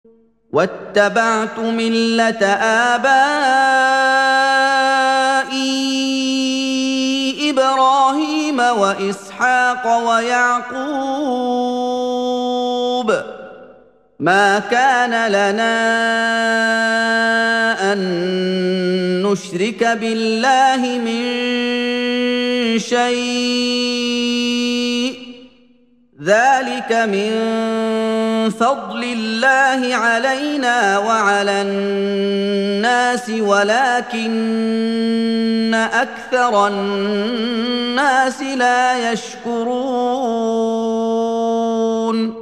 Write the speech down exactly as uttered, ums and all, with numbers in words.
واتبعت مله ابائي ابراهيم واسحاق ويعقوب ما كان لنا ان نشرك بالله من شيء ذلك من فضل الله علينا وعلى الناس ولكن اكثر الناس لا يشكرون